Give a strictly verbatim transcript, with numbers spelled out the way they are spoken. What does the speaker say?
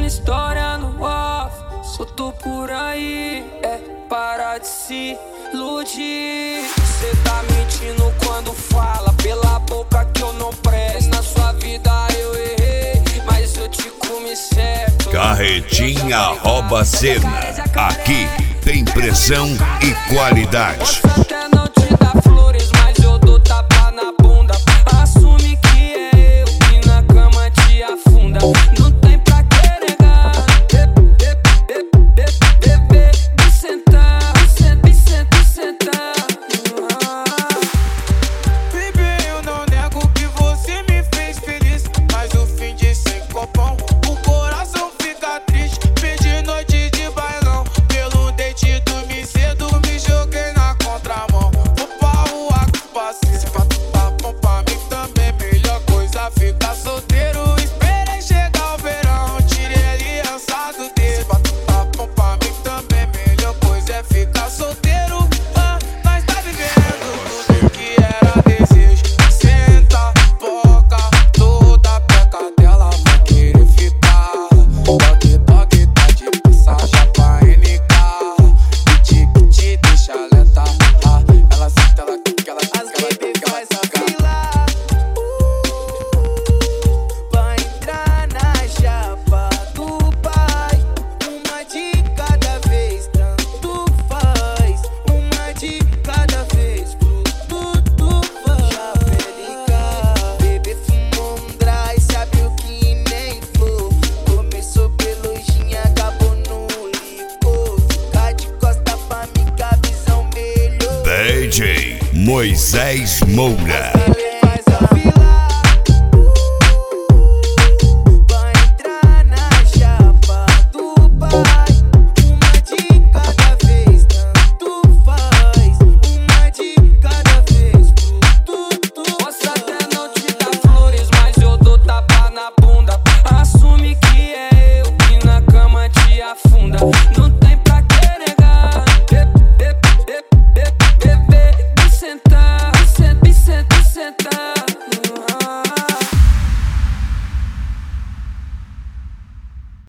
história no off, soltou por aí. É para de se iludir. Cê tá mentindo quando fala pela boca que eu não presto. Na sua vida eu errei, mas eu te comi certo. Carretinha rouba cena. Aqui tem pressão e qualidade. Posso até não te dar flores, mas eu dou tapa na bunda. Assume que é eu que na cama te afunda. Não tem pra que negar. Bebê, me sentar, me sentar, me sentar. Baby, eu não nego que você me fez feliz, mas o fim de sem copão, o coração fica triste. Perdi noite de bailão, pelo date dormi cedo, me joguei na contramão. Vou pra rua com paciência, pra tu tá bom pra mim também. Melhor coisa ficar solteiro, esperei chegar o verão, tirei a aliança do dedo. Pra tu tá bom pra mim também, melhor coisa é ficar solteiro. Ah, nós tá vivendo tudo que era desejo. Senta, boca, toda peca dela vai querer ficar. Toque, toque, tá de passagem pra N K. Kit, kit, deixa lenta. Ah, ela senta, ela quica, ela quica, ela quica, ela quica. Vai entrar na chapa do pai. Uma de cada vez, tanto faz. Uma de cada vez, tudo faz. Chapelica, bebê fumou um dry, sabe o que nem flor. Começou pelo gin, acabou no licor. Fica de costa pra mim que a visão melhor. D J Moisés Moura.